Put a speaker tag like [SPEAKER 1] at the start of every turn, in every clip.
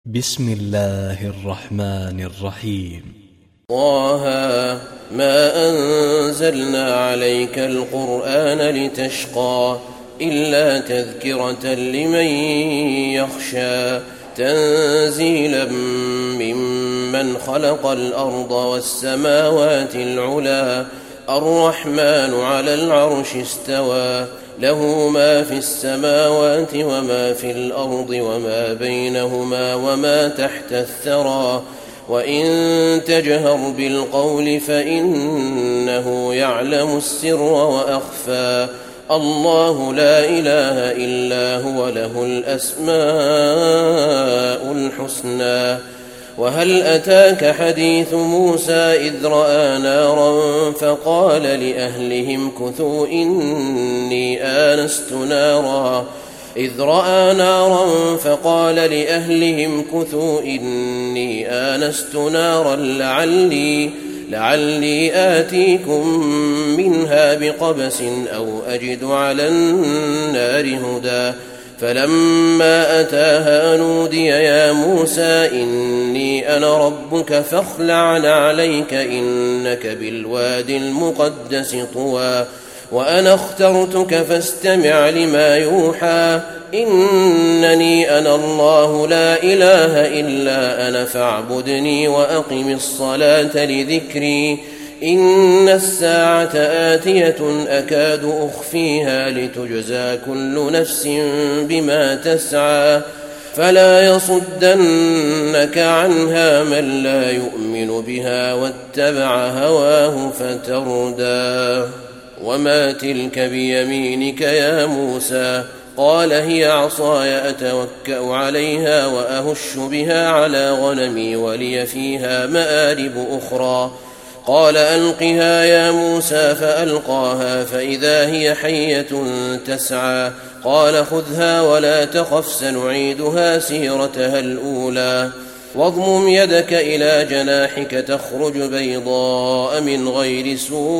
[SPEAKER 1] بسم الله الرحمن الرحيم.
[SPEAKER 2] طه ما أنزلنا عليك القرآن لتشقى إلا تذكرة لمن يخشى تنزيلا ممن خلق الأرض والسماوات العلى الرحمن على العرش استوى له ما في السماوات وما في الأرض وما بينهما وما تحت الثرى وإن تجهر بالقول فإنه يعلم السر وأخفى الله لا إله إلا هو له الأسماء الحسنى. وهل أتاك حديث موسى إذ رأى نارا فقال لأهلهم كثوا إني آنست نارا لعلي آتيكم منها بقبس أو أجد على النار هدى فلما أتاها نودي يا موسى إني أنا ربك فاخلع نعليك إنك بالواد المقدس طوى وأنا اخترتك فاستمع لما يوحى إنني أنا الله لا إله إلا أنا فاعبدني وأقم الصلاة لذكري إن الساعة آتية أكاد أخفيها لتجزى كل نفس بما تسعى فلا يصدنك عنها من لا يؤمن بها واتبع هواه فتردى. وما تلك بيمينك يا موسى قال هي عصاي أتوكأ عليها وأهش بها على غنمي ولي فيها مآرب أخرى قال ألقها يا موسى فألقاها فإذا هي حية تسعى قال خذها ولا تخف سنعيدها سيرتها الأولى واضمم يدك إلى جناحك تخرج بيضاء من غير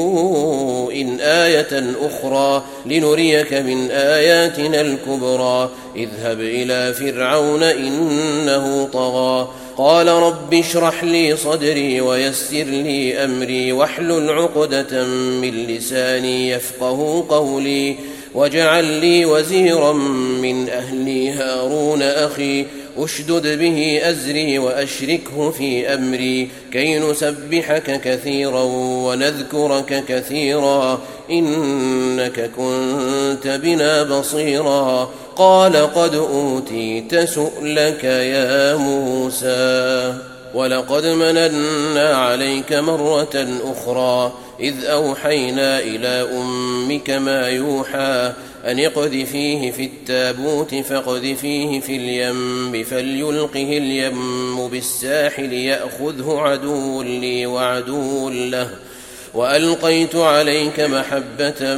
[SPEAKER 2] سوء آية أخرى لنريك من آياتنا الكبرى اذهب إلى فرعون إنه طغى قال رب اشرح لي صدري ويسر لي أمري واحلل عقدة من لساني يفقه قولي واجعل لي وزيرا من أهلي هارون أخي أشدد به أزري وأشركه في أمري كي نسبحك كثيرا ونذكرك كثيرا إنك كنت بنا بصيرا قال قد أوتيت سؤلك يا موسى ولقد مننا عليك مرة أخرى إذ أوحينا إلى أمك ما يوحى أن اقذفيه في التابوت فاقذفيه في اليم فليلقه اليم بالساحل يأخذه عدو لي وعدو له وألقيت عليك محبة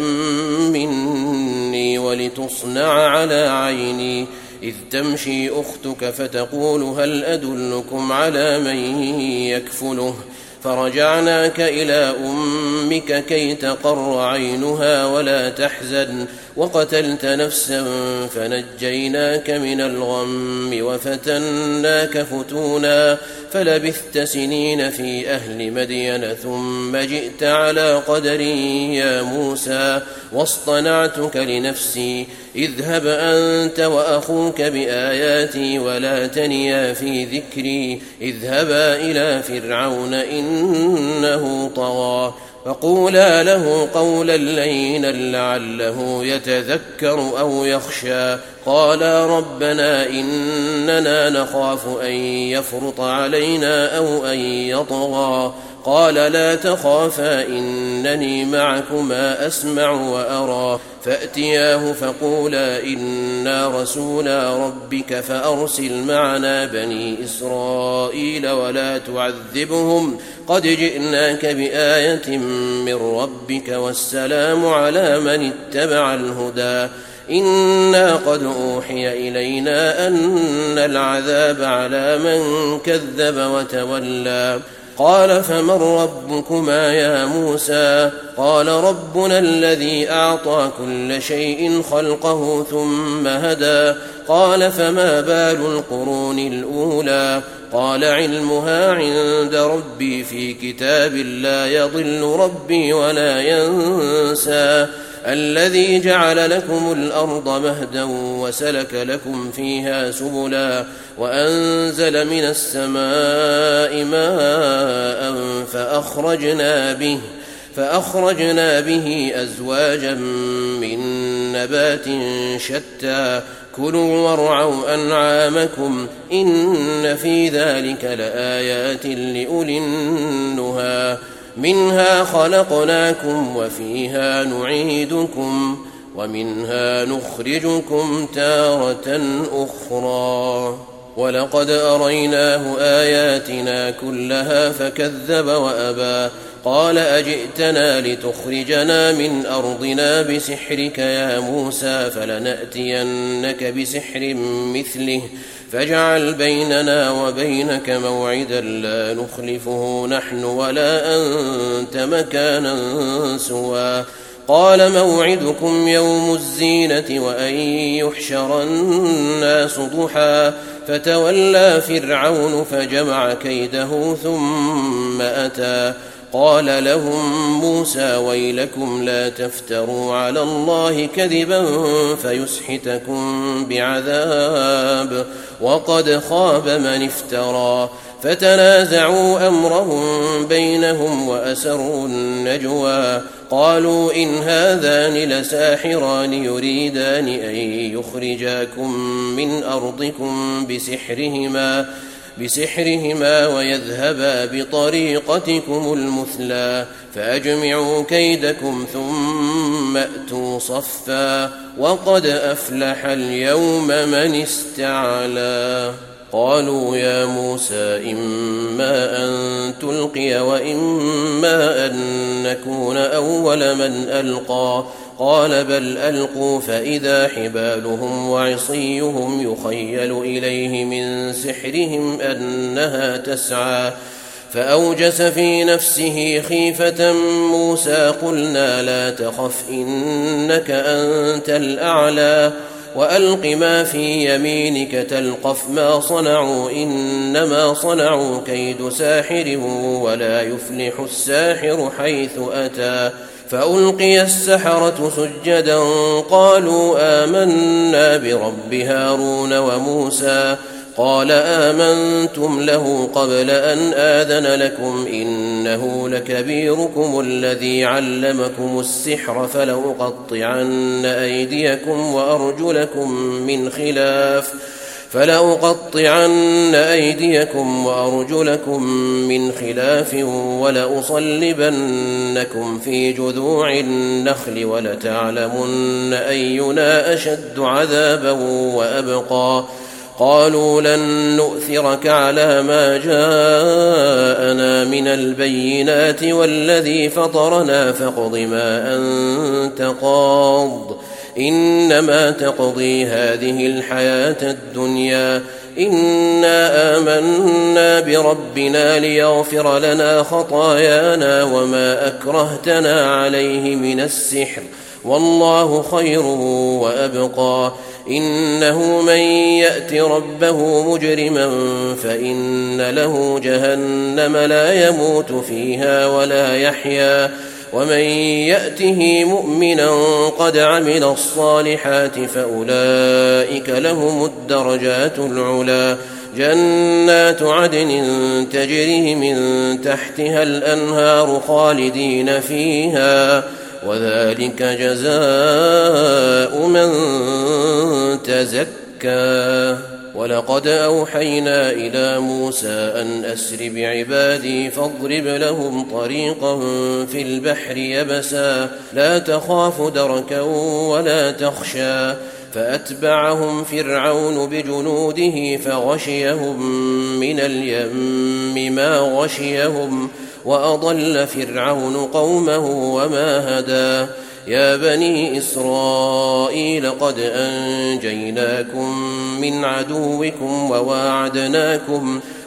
[SPEAKER 2] مني ولتصنع على عيني إذ تمشي أختك فتقول هل أدلكم على من يكفله فرجعناك إلى أمك كي تقر عينها ولا تحزن وقتلت نفسا فنجيناك من الغم وفتناك فتونا فلبثت سنين في أهل مدين ثم جئت على قدري يا موسى واصطنعتك لنفسي اذهب أنت وأخوك بآياتي ولا تنيا في ذكري اذهبا إلى فرعون إنه طغى فقولا له قولا لينا لعله يتذكر أو يخشى قالا ربنا إننا نخاف أن يفرط علينا أو أن يطغى قال لا تخافا إنني معكما أسمع وأرى فأتياه فقولا إنا رسولا ربك فأرسل معنا بني إسرائيل ولا تعذبهم قد جئناك بآية من ربك والسلام على من اتبع الهدى إنا قد أوحي إلينا أن العذاب على من كذب وتولى قال فمن ربكما يا موسى قال ربنا الذي أعطى كل شيء خلقه ثم هدى قال فما بال القرون الأولى قال علمها عند ربي في كتاب لا يضل ربي ولا ينسى الذي جعل لكم الأرض مهدا وسلك لكم فيها سبلا وأنزل من السماء ماء فأخرجنا به أزواجا من نبات شتى كلوا وارعوا أنعامكم إن في ذلك لآيات لأولي النهى منها خلقناكم وفيها نعيدكم ومنها نخرجكم تارة أخرى ولقد أريناه آياتنا كلها فكذب وأبى قال أجئتنا لتخرجنا من أرضنا بسحرك يا موسى فلنأتينك بسحر مثله فاجعل بيننا وبينك موعدا لا نخلفه نحن ولا أنت مكانا سوى قال موعدكم يوم الزينة وأن يحشر الناس ضحى فتولى فرعون فجمع كيده ثم أتى قال لهم موسى ويلكم لا تفتروا على الله كذبا فيسحتكم بعذاب وقد خاب من افترى فتنازعوا أمرهم بينهم وأسروا النجوى قالوا إن هذان لساحران يريدان أن يخرجاكم من أرضكم بسحرهما ويذهبا بطريقتكم المثلى فأجمعوا كيدكم ثم أتوا صفا وقد أفلح اليوم من استعلى قالوا يا موسى إما أن تلقي وإما أن نكون أول من ألقى قال بل ألقوا فإذا حبالهم وعصيهم يخيل إليه من سحرهم أنها تسعى فأوجس في نفسه خيفة موسى قلنا لا تخف إنك أنت الأعلى وألق ما في يمينك تلقف ما صنعوا إنما صنعوا كيد ساحر ولا يفلح الساحر حيث أتى فألقي السحرة سجدا قالوا آمنا برب هارون وموسى قال آمنتم له قبل أن آذن لكم إنه لكبيركم الذي علمكم السحر فلأقطعن أيديكم وأرجلكم من خلاف ولأصلبنكم في جذوع النخل ولتعلمن أينا أشد عذابا وأبقى قالوا لن نؤثرك على ما جاءنا من البينات والذي فطرنا فاقض ما أنت قاض إنما تقضي هذه الحياة الدنيا إنا آمنا بربنا ليغفر لنا خطايانا وما أكرهتنا عليه من السحر والله خير وأبقى إنه من يأت ربه مجرما فإن له جهنم لا يموت فيها ولا يحيا ومن يأته مؤمنا قد عمل الصالحات فأولئك لهم الدرجات العلى جنات عدن تجري من تحتها الأنهار خالدين فيها وذلك جزاء من تزكى ولقد أوحينا إلى موسى أن أسر بعبادي فاضرب لهم طريقا في البحر يبسا لا تخاف دركا ولا تخشى فأتبعهم فرعون بجنوده فغشيهم من اليم ما غشيهم وأضل فرعون قومه وما هدى يا بني إسرائيل قد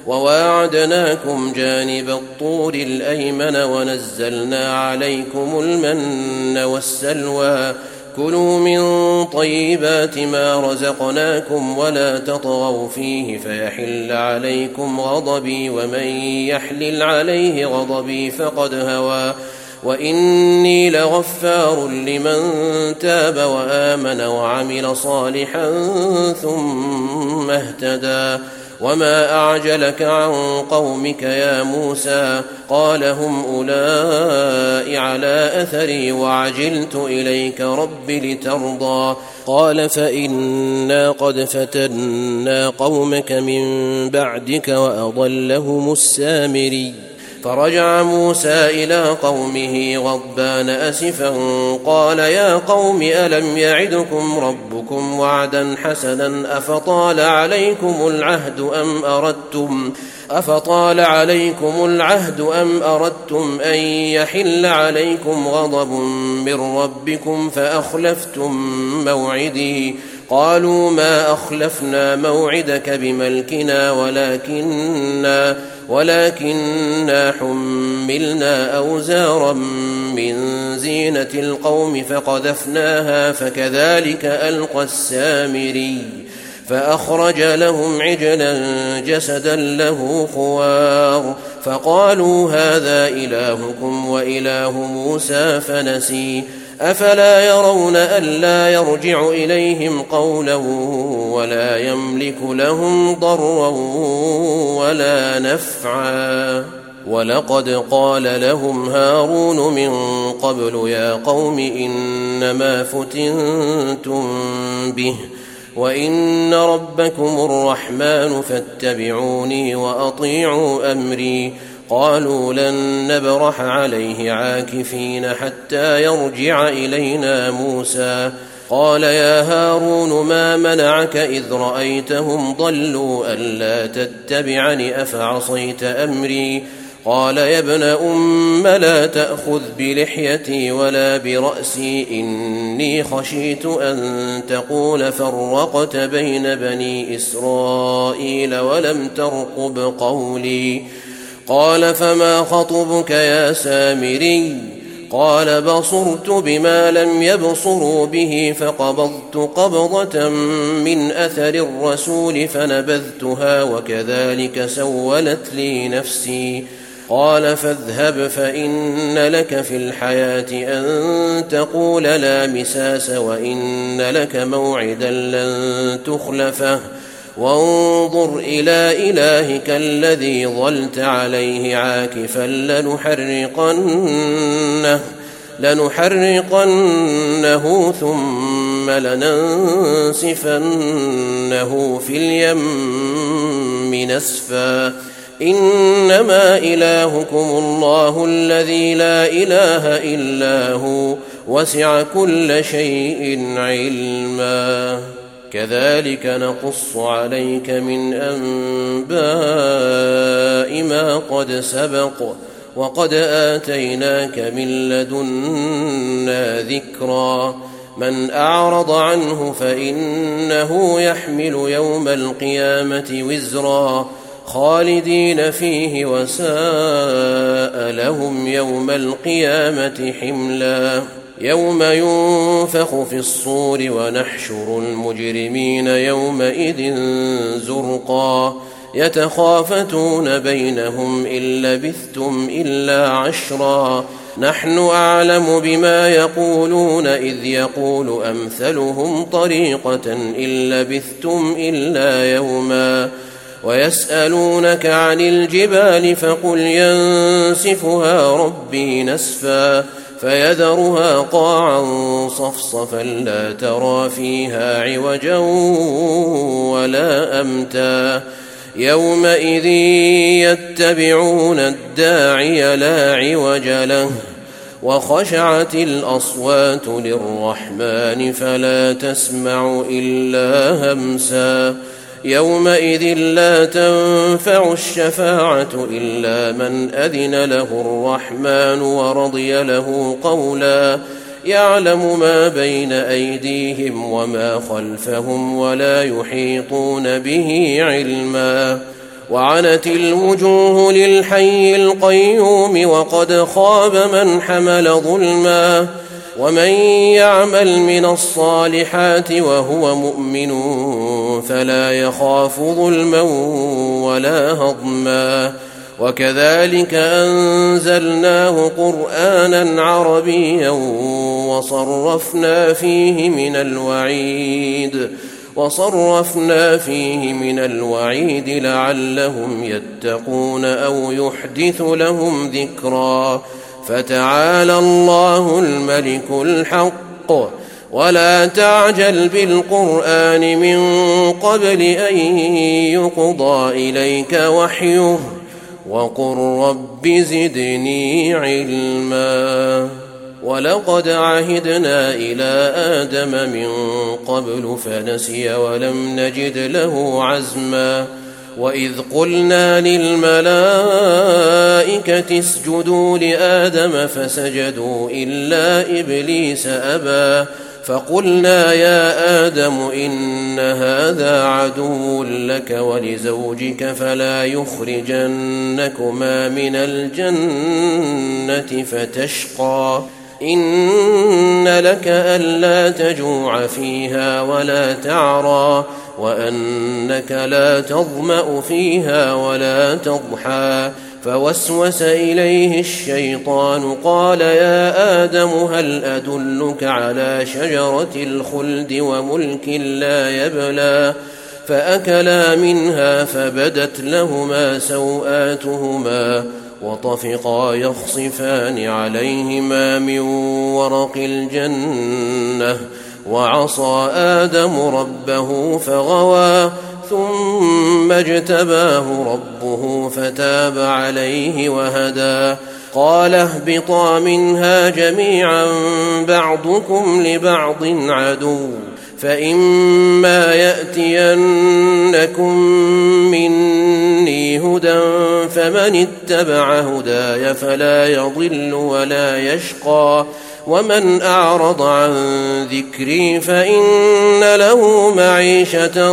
[SPEAKER 2] وواعدناكم جانب الطور الأيمن ونزلنا عليكم المن والسلوى كلوا من طيبات ما رزقناكم ولا تطغوا فيه فيحل عليكم غضبي ومن يحلل عليه غضبي فقد هوى وإني لغفار لمن تاب وآمن وعمل صالحا ثم اهتدى وما أعجلك عن قومك يا موسى قال هم أولئك على أثري وعجلت إليك رب لترضى قال فإنا قد فتنا قومك من بعدك وأضلهم السامري فرجع موسى إلى قومه غضبان أسفا قال يا قوم ألم يعدكم ربكم وعدا حسنا أفطال عليكم العهد أم أردتم أن يحل عليكم غضب من ربكم فأخلفتم موعدي قالوا ما أخلفنا موعدك بملكنا ولكننا حملنا أوزارا من زينة القوم فقذفناها فكذلك ألقى السامري فأخرج لهم عجلا جسدا له خوار فقالوا هذا إلهكم وإله موسى فنسي أفلا يرون ألا يرجع إليهم قولا ولا يملك لهم ضرا ولا نفعا ولقد قال لهم هارون من قبل يا قوم إنما فتنتم به وإن ربكم الرحمن فاتبعوني وأطيعوا أمري قالوا لن نبرح عليه عاكفين حتى يرجع إلينا موسى قال يا هارون ما منعك إذ رأيتهم ضلوا ألا تتبعني أفعصيت أمري قال يا ابن أم لا تأخذ بلحيتي ولا برأسي إني خشيت أن تقول فرقت بين بني إسرائيل ولم ترقب قولي قال فما خطبك يا سامري قال بصرت بما لم يبصروا به فقبضت قبضة من أثر الرسول فنبذتها وكذلك سولت لي نفسي قال فاذهب فإن لك في الحياة أن تقول لا مساس وإن لك موعدا لن تخلفه وانظر إلى إلهك الذي ظلت عليه عاكفا لنحرقنه ثم لننسفنه في اليم نسفا إنما إلهكم الله الذي لا إله إلا هو وسع كل شيء علما كذلك نقص عليك من أنباء ما قد سبق وقد آتيناك من لدنا ذكرا من أعرض عنه فإنه يحمل يوم القيامة وزرا خالدين فيه وساء لهم يوم القيامة حملا يوم ينفخ في الصور ونحشر المجرمين يومئذ زرقا يتخافتون بينهم إن لبثتم إلا عشرا نحن أعلم بما يقولون إذ يقول أمثلهم طريقة إن لبثتم إلا يوما ويسألونك عن الجبال فقل ينسفها ربي نسفا فيذرها قاعا صفصفا لا ترى فيها عوجا ولا أمتا يومئذ يتبعون الداعي لا عوج له وخشعت الأصوات للرحمن فلا تسمع إلا همسا يومئذ لا تنفع الشفاعة إلا من أذن له الرحمن ورضي له قولا يعلم ما بين أيديهم وما خلفهم ولا يحيطون به علما وعنت الوجوه للحي القيوم وقد خاب من حمل ظلما ومن يعمل من الصالحات وهو مؤمن فلا يخاف ظلما ولا هضما وكذلك أنزلناه قرآنا عربيا وصرفنا فيه من الوعيد لعلهم يتقون أو يحدث لهم ذكرا فتعالى الله الملك الحق ولا تعجل بالقرآن من قبل أن يقضى إليك وحيه وقل رب زدني علما ولقد عهدنا إلى آدم من قبل فنسي ولم نجد له عزما وإذ قلنا للملائكة اسجدوا لآدم فسجدوا إلا إبليس أبى فقلنا يا آدم إن هذا عدو لك ولزوجك فلا يخرجنكما من الجنة فتشقى إن لك ألا تجوع فيها ولا تعرى وأنك لا تظمأ فيها ولا تضحى فوسوس إليه الشيطان قال يا آدم هل أدلك على شجرة الخلد وملك لا يبلى فأكلا منها فبدت لهما سوآتهما وطفقا يخصفان عليهما من ورق الجنة وعصى آدم ربه فغوى ثم اجتباه ربه فتاب عليه وهدى قال اهبطا منها جميعا بعضكم لبعض عدو فإما يأتينكم مني هدى فمن اتبع هداي فلا يضل ولا يشقى ومن أعرض عن ذكري فإن له معيشة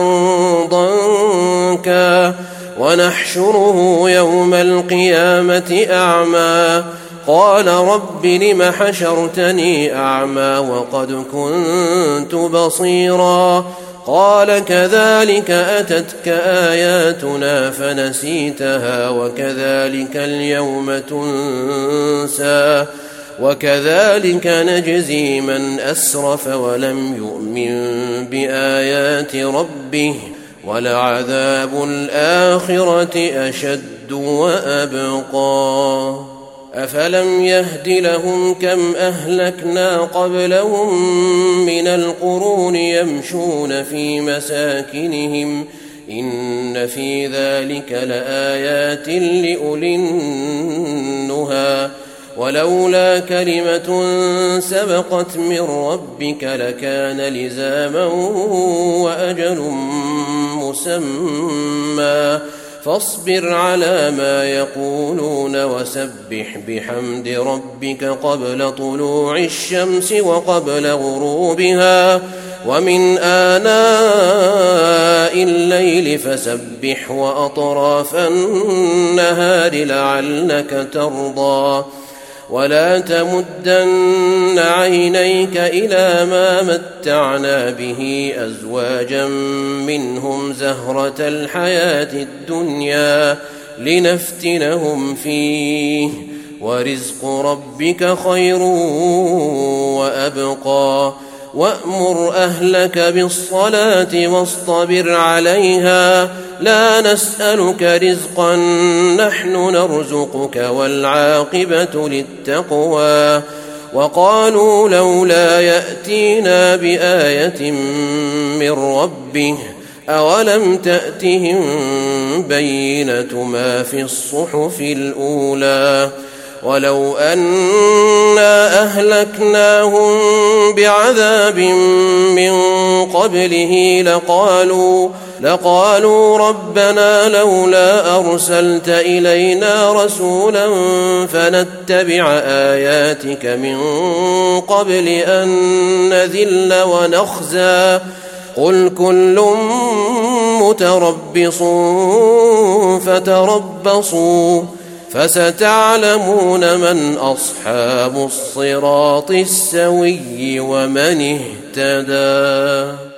[SPEAKER 2] ضنكا ونحشره يوم القيامة أعمى قال رب لم حشرتني أعمى وقد كنت بصيرا قال كذلك أتتك آياتنا فنسيتها وكذلك اليوم تنسى وكذلك نجزي من أسرف ولم يؤمن بآيات ربه ولعذاب الآخرة أشد وأبقى أفلم يهد لهم كم أهلكنا قبلهم من القرون يمشون في مساكنهم إن في ذلك لآيات لأولي النهى ولولا كلمة سبقت من ربك لكان لزاما وأجل مسمى فاصبر على ما يقولون وسبح بحمد ربك قبل طلوع الشمس وقبل غروبها ومن آناء الليل فسبح وأطراف النهار لعلك ترضى ولا تمدن عينيك إلى ما متعنا به أزواجا منهم زهرة الحياة الدنيا لنفتنهم فيه ورزق ربك خير وأبقى وأمر أهلك بالصلاة واصطبر عليها لا نسألك رزقا نحن نرزقك والعاقبة للتقوى وقالوا لولا يأتينا بآية من ربه أولم تأتهم بينة ما في الصحف الأولى ولو أنا أهلكناهم بعذاب من قبله لقالوا ربنا لولا أرسلت إلينا رسولا فنتبع آياتك من قبل أن نذل ونخزى قل كل متربص فتربصوا فستعلمون من أصحاب الصراط السوي ومن اهتدى.